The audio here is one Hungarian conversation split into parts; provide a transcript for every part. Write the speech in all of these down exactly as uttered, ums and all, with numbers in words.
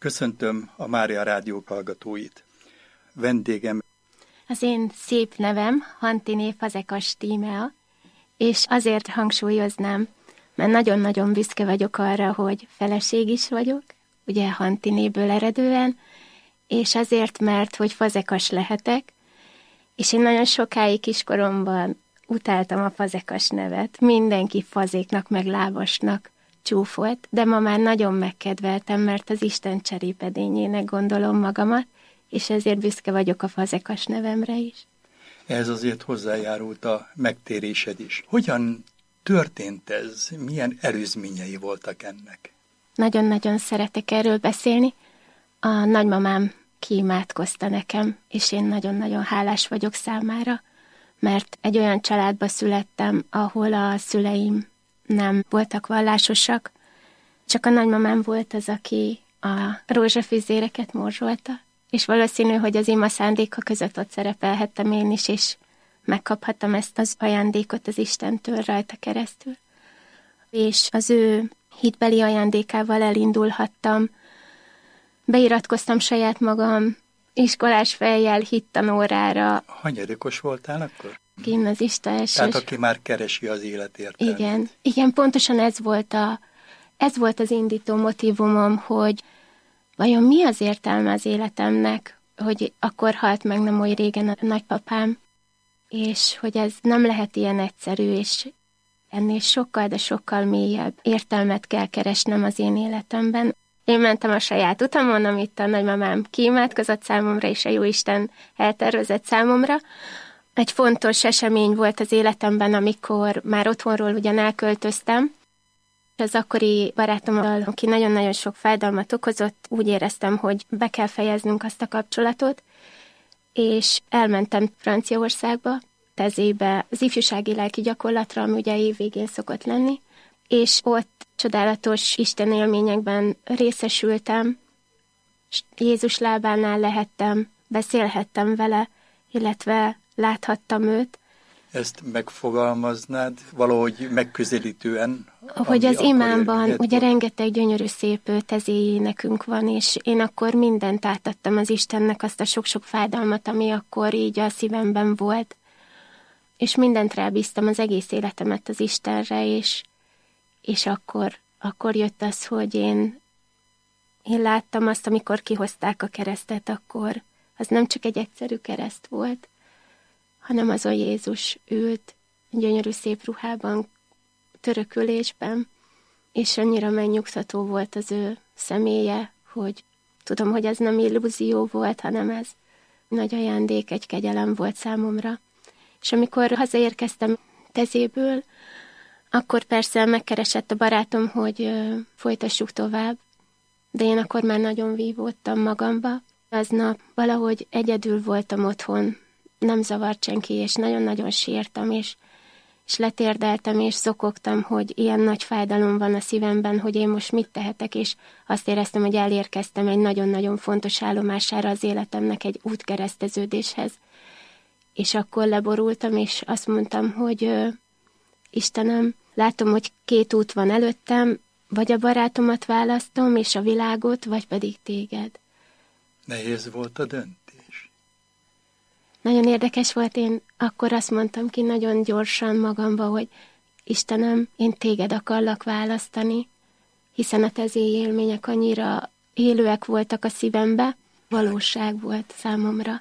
Köszöntöm a Mária Rádió hallgatóit. Vendégem az én szép nevem Hantiné Fazekas Tímea, és azért hangsúlyoznám, mert nagyon-nagyon büszke vagyok arra, hogy feleség is vagyok, ugye Hantinéből eredően, és azért, mert hogy fazekas lehetek, és én nagyon sokáig kiskoromban utáltam a fazekas nevet. Mindenki fazéknak meg lábasnak csúfolt, de ma már nagyon megkedveltem, mert az Isten cserépedényének gondolom magamat, és ezért büszke vagyok a fazekas nevemre is. Ehhez azért hozzájárult a megtérésed is. Hogyan történt ez? Milyen előzményei voltak ennek? Nagyon-nagyon szeretek erről beszélni. A nagymamám kiimádkozta nekem, és én nagyon-nagyon hálás vagyok számára, mert egy olyan családba születtem, ahol a szüleim nem voltak vallásosak, csak a nagymamám volt az, aki a rózsafüzéreket morzsolta, és valószínű, hogy az ima szándéka között ott szerepelhettem én is, és megkaphattam ezt az ajándékot az Istentől rajta keresztül. És az ő hitbeli ajándékával elindulhattam, beiratkoztam saját magam iskolás fejjel hittanórára. Hanyadikos voltál akkor? Gimnazista elsős. Tehát aki már keresi az életértelmét. Igen, igen, pontosan ez volt, a, ez volt az indító motívumom, hogy vajon mi az értelme az életemnek, hogy akkor halt meg nem oly régen a nagypapám, és hogy ez nem lehet ilyen egyszerű, és ennél sokkal, de sokkal mélyebb értelmet kell keresnem az én életemben. Én mentem a saját utamon, amit a nagymamám kiimádkozott számomra, és a Jóisten eltervezett számomra. Egy fontos esemény volt az életemben, amikor már otthonról ugyan elköltöztem. Az akkori barátommal, aki nagyon-nagyon sok fájdalmat okozott, úgy éreztem, hogy be kell fejeznünk azt a kapcsolatot, és elmentem Franciaországba, Tezébe, az ifjúsági lelki gyakorlatra, ami ugye év végén szokott lenni, és ott csodálatos Isten élményekben részesültem, Jézus lábánál lehettem, beszélhettem vele, illetve láthattam őt. Ezt megfogalmaznád valahogy megközelítően? Hogy az imámban ugye rengeteg gyönyörű szép tezéi nekünk van, és én akkor mindent átadtam az Istennek, azt a sok-sok fájdalmat, ami akkor így a szívemben volt. És mindent rábíztam, az egész életemet az Istenre, és, és akkor, akkor jött az, hogy én, én láttam azt, amikor kihozták a keresztet, akkor az nem csak egy egyszerű kereszt volt, hanem azon Jézus ült, gyönyörű szép ruhában, törökülésben, és annyira megnyugtató volt az ő személye, hogy tudom, hogy ez nem illúzió volt, hanem ez nagy ajándék, egy kegyelem volt számomra. És amikor hazaérkeztem Tezéből, akkor persze megkeresett a barátom, hogy ö, folytassuk tovább, de én akkor már nagyon vívódtam magamba. Aznap valahogy egyedül voltam otthon, nem zavart senki, és nagyon-nagyon sírtam, és, és letérdeltem, és szokogtam, hogy ilyen nagy fájdalom van a szívemben, hogy én most mit tehetek, és azt éreztem, hogy elérkeztem egy nagyon-nagyon fontos állomására az életemnek, egy útkereszteződéshez. És akkor leborultam, és azt mondtam, hogy ö, Istenem, látom, hogy két út van előttem, vagy a barátomat választom, és a világot, vagy pedig téged. Nehéz volt a döntés? Nagyon érdekes volt, én akkor azt mondtam ki nagyon gyorsan magamba, hogy Istenem, én téged akarlak választani, hiszen a tezéi élmények annyira élőek voltak a szívembe, valóság volt számomra.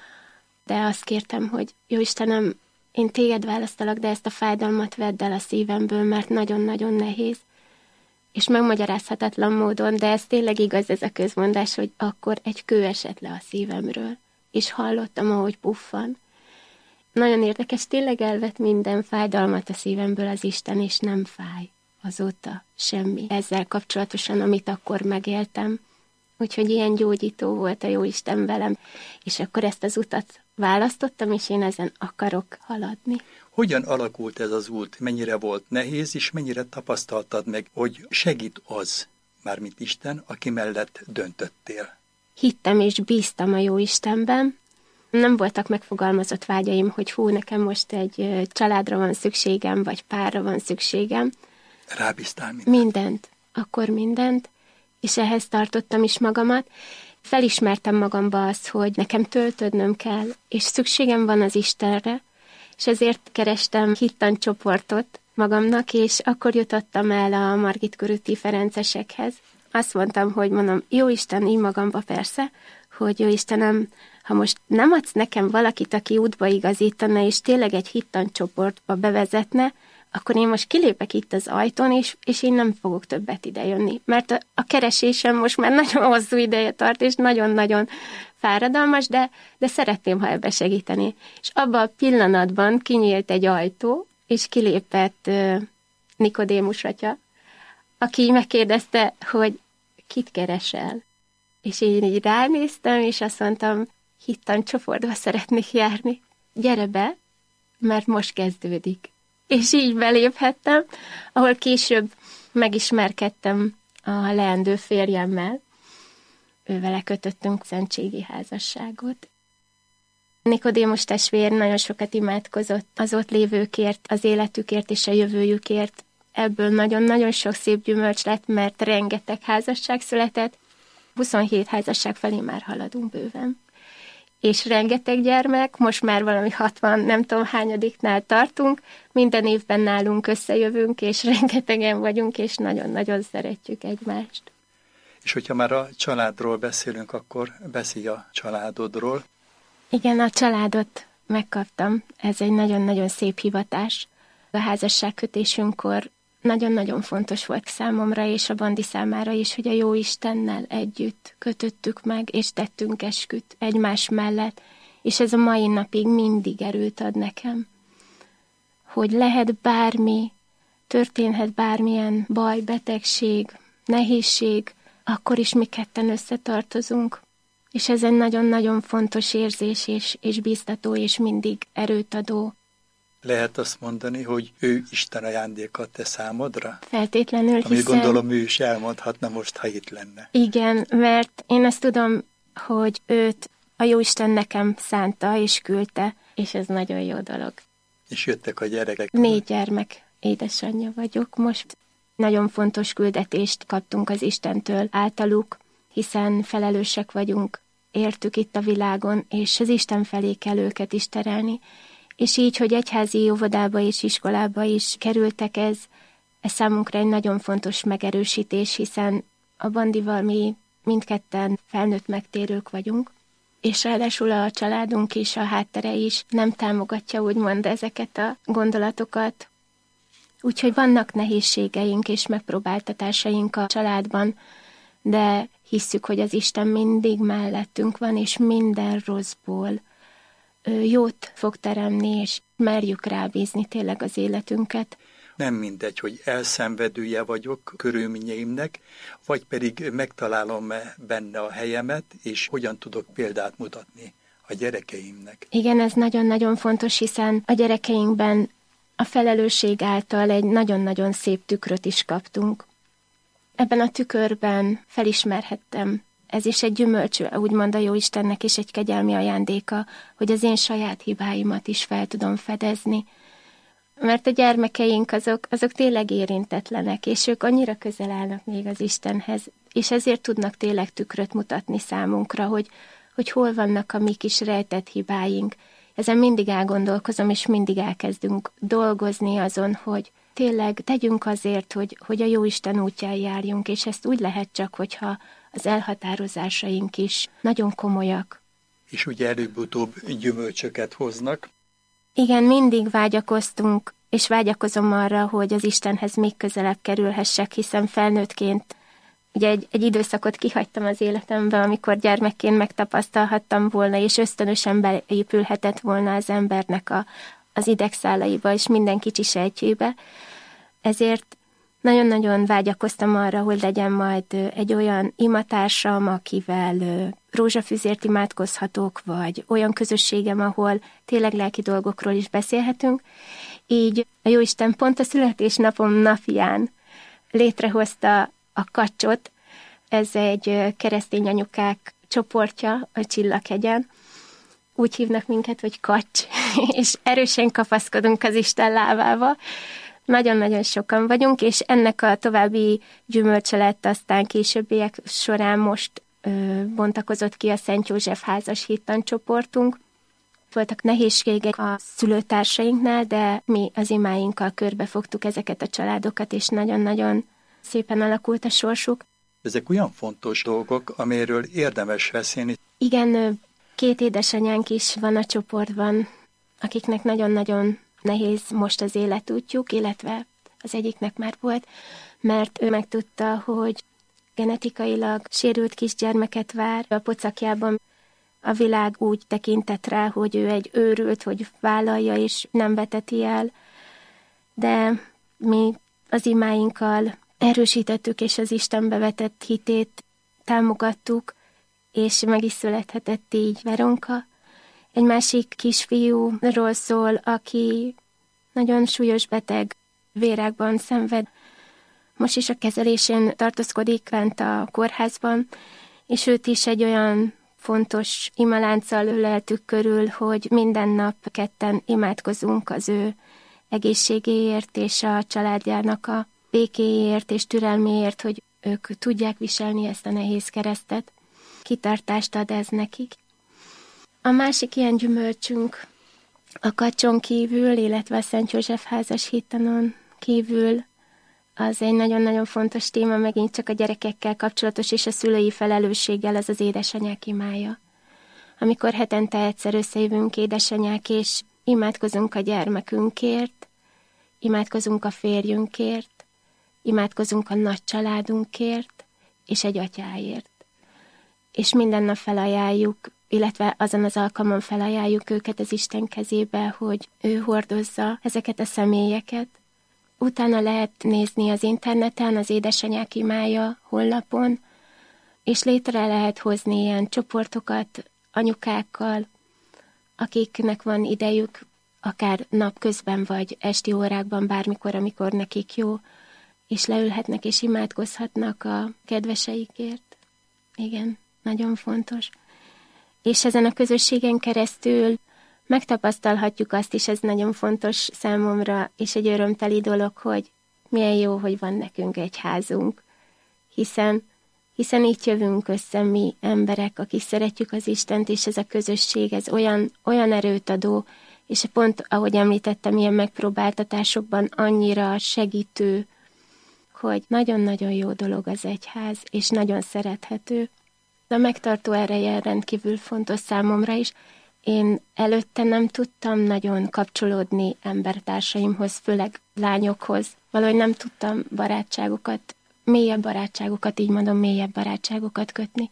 De azt kértem, hogy jó Istenem, én téged választalak, de ezt a fájdalmat vedd el a szívemből, mert nagyon-nagyon nehéz. És megmagyarázhatatlan módon, de ez tényleg igaz, ez a közmondás, hogy akkor egy kő esett le a szívemről, és hallottam, ahogy puffan. Nagyon érdekes, tényleg elvett minden fájdalmat a szívemből az Isten, és nem fáj azóta semmi ezzel kapcsolatosan, amit akkor megéltem. Úgyhogy ilyen gyógyító volt a Jóisten velem, és akkor ezt az utat választottam, és én ezen akarok haladni. Hogyan alakult ez az út? Mennyire volt nehéz, és mennyire tapasztaltad meg, hogy segít az, mármint Isten, aki mellett döntöttél? Hittem és bíztam a Jóistenben. Nem voltak megfogalmazott vágyaim, hogy hú, nekem most egy családra van szükségem, vagy párra van szükségem. Rábíztál mindent? Mindent. Akkor mindent. és ehhez tartottam is magamat. Felismertem magamba azt, hogy nekem töltődnöm kell, és szükségem van az Istenre, és ezért kerestem hittancsoportot magamnak, és akkor jutottam el a Margit körúti ferencesekhez. Azt mondtam, hogy mondom, jó Isten, így magamba persze, hogy jó Istenem, ha most nem adsz nekem valakit, aki útba igazítana, és tényleg egy hittancsoportba bevezetne, akkor én most kilépek itt az ajtón, és, és én nem fogok többet idejönni. Mert a, a keresésem most már nagyon hosszú ideje tart, és nagyon-nagyon fáradalmas, de, de szeretném, ha ebbe segíteni. És abban a pillanatban kinyílt egy ajtó, és kilépett uh, Nikodémus atya, aki megkérdezte, hogy kit keresel. És én így ránéztem, és azt mondtam, hittancsoportba szeretnék járni. Gyere be, mert most kezdődik. És így beléphettem, ahol később megismerkedtem a leendő férjemmel. Ővele kötöttünk szentségi házasságot. Nikodémus testvér nagyon sokat imádkozott az ott lévőkért, az életükért és a jövőjükért. Ebből nagyon-nagyon sok szép gyümölcs lett, mert rengeteg házasság született. huszonhét házasság felé már haladunk bőven. És rengeteg gyermek, most már valami hatvan, nem tudom hányadiknál tartunk, minden évben nálunk összejövünk, és rengetegen vagyunk, és nagyon-nagyon szeretjük egymást. És hogyha már a családról beszélünk, akkor beszélj a családodról. Igen, a családot megkaptam. Ez egy nagyon-nagyon szép hivatás. A házasságkötésünkkor nagyon-nagyon fontos volt számomra, és a Bandi számára is, hogy a jó Istennel együtt kötöttük meg, és tettünk esküt egymás mellett, és ez a mai napig mindig erőt ad nekem, hogy lehet bármi, történhet bármilyen baj, betegség, nehézség, akkor is mi ketten összetartozunk, és ez egy nagyon-nagyon fontos érzés, és, és biztató, és mindig erőt adó. Lehet azt mondani, hogy ő Isten ajándéka te számodra? Feltétlenül, Amit hiszen... gondolom ő is elmondhatna most, ha itt lenne. Igen, mert én azt tudom, hogy őt a Jóisten nekem szánta és küldte, és ez nagyon jó dolog. És jöttek a gyerekek? Négy gyermek édesanyja vagyok most. Nagyon fontos küldetést kaptunk az Istentől általuk, hiszen felelősek vagyunk, értük itt a világon, és az Isten felé kell őket is terelni. És így, hogy egyházi óvodába és iskolába is kerültek, ez, ez számunkra egy nagyon fontos megerősítés, hiszen a Bandival mi mindketten felnőtt megtérők vagyunk, és ráadásul a családunk is, a háttere is nem támogatja úgymond ezeket a gondolatokat. Úgyhogy vannak nehézségeink és megpróbáltatásaink a családban, de hisszük, hogy az Isten mindig mellettünk van, és minden rosszból jót fog teremni, és merjük rábízni tényleg az életünket. Nem mindegy, hogy elszenvedője vagyok körülményeimnek, vagy pedig megtalálom benne a helyemet, és hogyan tudok példát mutatni a gyerekeimnek. Igen, ez nagyon-nagyon fontos, hiszen a gyerekeinkben a felelősség által egy nagyon-nagyon szép tükröt is kaptunk. Ebben a tükörben felismerhettem, ez is egy gyümölcs, úgymond a Jóistennek is egy kegyelmi ajándéka, hogy az én saját hibáimat is fel tudom fedezni. Mert a gyermekeink azok, azok tényleg érintetlenek, és ők annyira közel állnak még az Istenhez, és ezért tudnak tényleg tükröt mutatni számunkra, hogy, hogy hol vannak a mi kis rejtett hibáink. Ezen mindig elgondolkozom, és mindig elkezdünk dolgozni azon, hogy tényleg tegyünk azért, hogy, hogy a Jóisten útján járjunk, és ezt úgy lehet csak, hogyha az elhatározásaink is nagyon komolyak. És ugye előbb-utóbb gyümölcsöket hoznak. Igen, mindig vágyakoztunk, és vágyakozom arra, hogy az Istenhez még közelebb kerülhessek, hiszen felnőttként ugye egy, egy időszakot kihagytam az életembe, amikor gyermekként megtapasztalhattam volna, és ösztönösen beépülhetett volna az embernek a, az idegszálaiba, és minden kicsi sejtjébe. Ezért nagyon-nagyon vágyakoztam arra, hogy legyen majd egy olyan imatársam, akivel rózsafüzért imádkozhatok, vagy olyan közösségem, ahol tényleg lelki dolgokról is beszélhetünk. Így a Jóisten pont a születésnapom napján létrehozta a Kacsot, ez egy keresztény anyukák csoportja a Csillaghegyen. Úgy hívnak minket, hogy Kacs, és erősen kapaszkodunk az Isten lábába, Nagyon-nagyon sokan vagyunk, és ennek a további gyümölcse lett aztán későbbiek során most ö, bontakozott ki a Szent József házas hittancsoportunk. Voltak nehézségek a szülőtársainknál, de mi az imáinkkal körbefogtuk ezeket a családokat, és nagyon-nagyon szépen alakult a sorsuk. Ezek olyan fontos dolgok, amiről érdemes beszélni. Igen, két édesanyánk is van a csoportban, akiknek nagyon-nagyon nehéz most az életútjuk, illetve az egyiknek már volt, mert ő megtudta, hogy genetikailag sérült kisgyermeket vár a pocakjában. A világ úgy tekintett rá, hogy ő egy őrült, hogy vállalja és nem veteti el, de mi az imáinkkal erősítettük, és az Istenbe vetett hitét támogattuk, és meg is születhetett így Veronka. Egy másik kisfiúról szól, aki nagyon súlyos beteg, vérákban szenved. Most is a kezelésén tartózkodik bent a kórházban, és őt is egy olyan fontos imalánccal öleltük körül, hogy minden nap ketten imádkozunk az ő egészségéért és a családjának a békéért és türelméért, hogy ők tudják viselni ezt a nehéz keresztet. Kitartást ad ez nekik. A másik ilyen gyümölcsünk a Kacson kívül, illetve a Szent József házas hittanon kívül, az egy nagyon-nagyon fontos téma, megint csak a gyerekekkel kapcsolatos és a szülői felelősséggel, az az édesanyák imája. Amikor hetente egyszer összejövünk édesanyák, és imádkozunk a gyermekünkért, imádkozunk a férjünkért, imádkozunk a nagy családunkért, és egy atyáért. És minden nap felajánljuk, illetve azon az alkalmon felajánljuk őket az Isten kezébe, hogy ő hordozza ezeket a személyeket. Utána lehet nézni az interneten, az Édesanyák imája honlapon, és létre lehet hozni ilyen csoportokat anyukákkal, akiknek van idejük, akár napközben vagy esti órákban, bármikor, amikor nekik jó, és leülhetnek és imádkozhatnak a kedveseikért. Igen, nagyon fontos. És ezen a közösségen keresztül megtapasztalhatjuk azt is, ez nagyon fontos számomra, és egy örömteli dolog, hogy milyen jó, hogy van nekünk egy házunk, hiszen, hiszen így jövünk össze mi emberek, akik szeretjük az Istent, és ez a közösség, ez olyan, olyan erőt adó, és pont, ahogy említettem, ilyen megpróbáltatásokban annyira segítő, hogy nagyon-nagyon jó dolog az egyház, és nagyon szerethető. A megtartó ereje rendkívül fontos számomra is. Én előtte nem tudtam nagyon kapcsolódni embertársaimhoz, főleg lányokhoz. Valahogy nem tudtam barátságokat, mélyebb barátságokat, így mondom, mélyebb barátságokat kötni.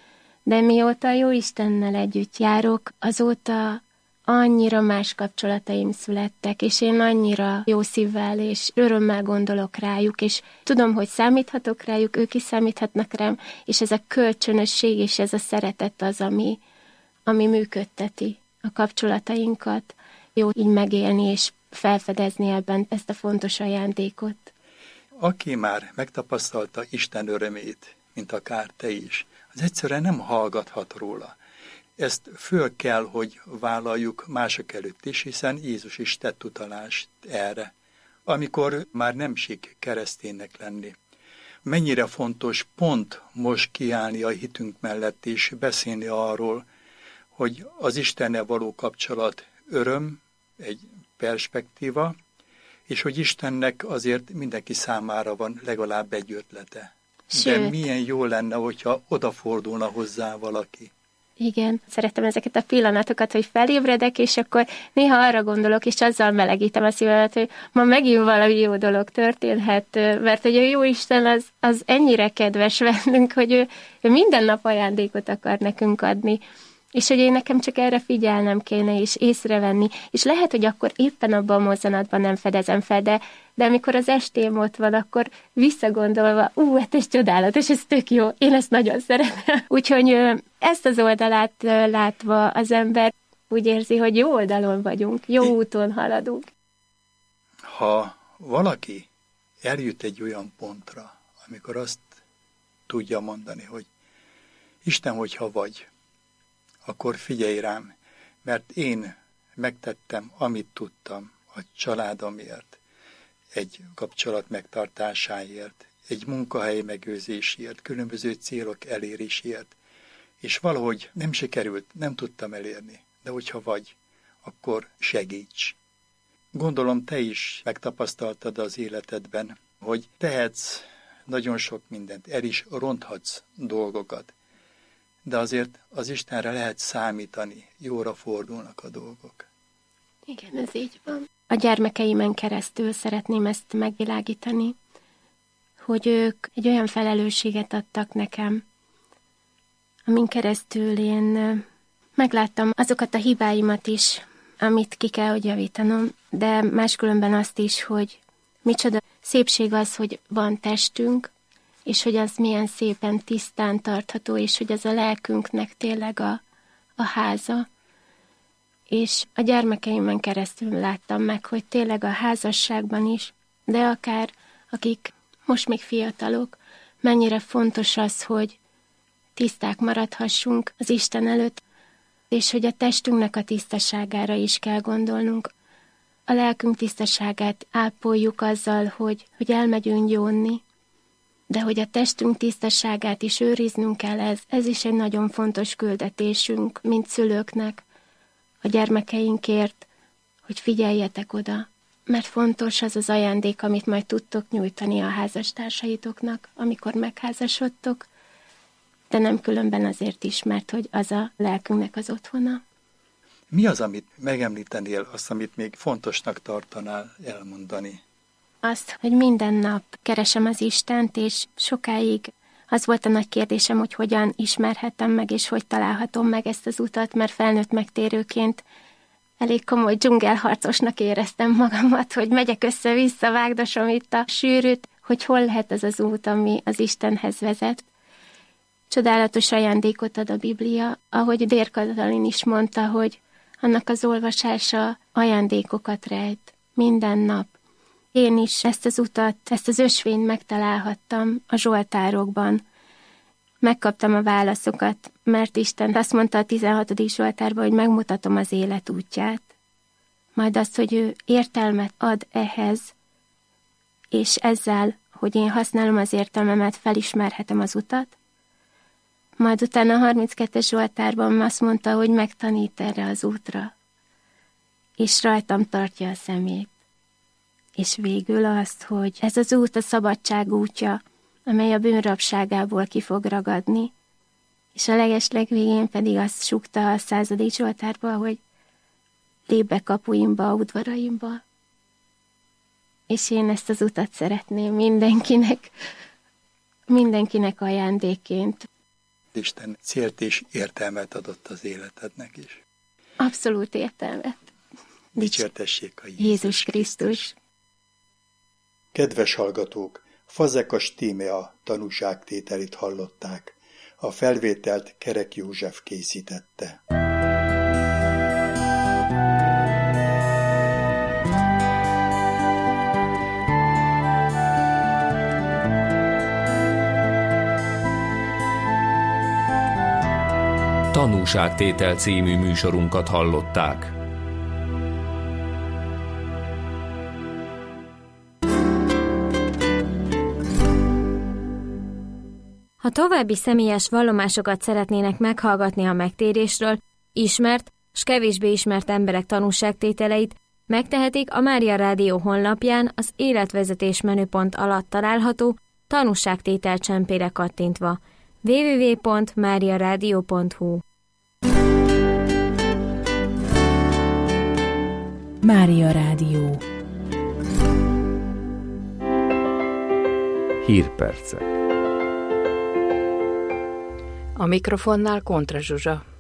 De mióta a Jóistennel együtt járok, azóta annyira más kapcsolataim születtek, és én annyira jó szívvel és örömmel gondolok rájuk, és tudom, hogy számíthatok rájuk, ők is számíthatnak rám, és ez a kölcsönösség és ez a szeretet az, ami, ami működteti a kapcsolatainkat. Jó így megélni és felfedezni ebben ezt a fontos ajándékot. Aki már megtapasztalta Isten örömét, mint akár te is, az egyszerűen nem hallgathat róla. Ezt föl kell, hogy vállaljuk mások előtt is, hiszen Jézus is tett utalást erre, amikor már nem sik kereszténynek lenni. Mennyire fontos pont most kiállni a hitünk mellett és beszélni arról, hogy az Istennel való kapcsolat öröm, egy perspektíva, és hogy Istennek azért mindenki számára van legalább egy ötlete. Sőt. De milyen jó lenne, hogyha odafordulna hozzá valaki. Igen, szeretem ezeket a pillanatokat, hogy felébredek, és akkor néha arra gondolok, és azzal melegítem a szívemet, hogy ma megint valami jó dolog történhet, mert hogy a Jóisten az, az ennyire kedves velünk, hogy ő, ő minden nap ajándékot akar nekünk adni, és hogy én nekem csak erre figyelnem kéne, és észrevenni, és lehet, hogy akkor éppen abban a mozzanatban nem fedezem fel, de, de amikor az estém ott van, akkor visszagondolva, ú, hát ez csodálatos, ez tök jó, én ezt nagyon szeretem. Úgyhogy ezt az oldalát látva az ember úgy érzi, hogy jó oldalon vagyunk, jó úton haladunk. Ha valaki eljut egy olyan pontra, amikor azt tudja mondani, hogy Isten, hogyha vagy, akkor figyelj rám, mert én megtettem, amit tudtam a családomért. egy kapcsolat megtartásáért, egy munkahely megőrzéséért, különböző célok eléréséért, és valahogy nem sikerült, nem tudtam elérni, de hogyha vagy, akkor segíts. Gondolom te is megtapasztaltad az életedben, hogy tehetsz nagyon sok mindent, el is ronthatsz dolgokat, de azért az Istenre lehet számítani, jóra fordulnak a dolgok. Igen, ez így van. A gyermekeimen keresztül szeretném ezt megvilágítani, hogy ők egy olyan felelősséget adtak nekem, amin keresztül én megláttam azokat a hibáimat is, amit ki kell, hogy javítanom, de máskülönben azt is, hogy micsoda szépség az, hogy van testünk, és hogy az milyen szépen tisztán tartható, és hogy az a lelkünknek tényleg a, a háza. És a gyermekeimen keresztül láttam meg, hogy tényleg a házasságban is, de akár akik most még fiatalok, mennyire fontos az, hogy tiszták maradhassunk az Isten előtt, és hogy a testünknek a tisztaságára is kell gondolnunk. A lelkünk tisztaságát ápoljuk azzal, hogy, hogy elmegyünk gyónni, de hogy a testünk tisztaságát is őriznünk kell, ez, ez is egy nagyon fontos küldetésünk, mint szülőknek, a gyermekeinkért, hogy figyeljetek oda, mert fontos az az ajándék, amit majd tudtok nyújtani a házastársaitoknak, amikor megházasodtok, de nem különben azért is, mert hogy az a lelkünknek az otthona. Mi az, amit megemlítenél, azt, amit még fontosnak tartanál elmondani? Azt, hogy minden nap keresem az Istent, és sokáig az volt a nagy kérdésem, hogy hogyan ismerhetem meg, és hogy találhatom meg ezt az utat, mert felnőtt megtérőként elég komoly dzsungelharcosnak éreztem magamat, hogy megyek össze-vissza, vágdosom itt a sűrűt, hogy hol lehet az az út, ami az Istenhez vezet. Csodálatos ajándékot ad a Biblia, ahogy Dér Katalin is mondta, hogy annak az olvasása ajándékokat rejt minden nap. Én is ezt az utat, ezt az ösvényt megtalálhattam a zsoltárokban. Megkaptam a válaszokat, mert Isten azt mondta a tizenhatodik zsoltárban, hogy megmutatom az élet útját. Majd azt, hogy ő értelmet ad ehhez, és ezzel, hogy én használom az értelmemet, felismerhetem az utat. Majd utána a harminckettes zsoltárban azt mondta, hogy megtanít erre az útra, és rajtam tartja a szemét. És végül azt, hogy ez az út a szabadság útja, amely a bűnrabságából ki fog ragadni, és a legesleg végén pedig azt súgta a századik zsoltárba, hogy lép be kapuimba, udvaraimba. És én ezt az utat szeretném mindenkinek, mindenkinek ajándékként. Isten célt és értelmet adott az életednek is. Abszolút értelmet. Dicsértessék a Jézus, Jézus Krisztus. Kedves hallgatók, Fazekas Tímea tanúságtételét hallották. A felvételt Kerek József készítette. Tanúságtétel című műsorunkat hallották. Ha további személyes vallomásokat szeretnének meghallgatni a megtérésről, ismert s kevésbé ismert emberek tanúságtételeit, megtehetik a Mária Rádió honlapján az életvezetés menüpont alatt található tanúságtétel csempére kattintva. double-u double-u double-u pont mária rádió pont hu Mária Rádió. Hírpercek. A mikrofonnál Kontra Zsuzsa.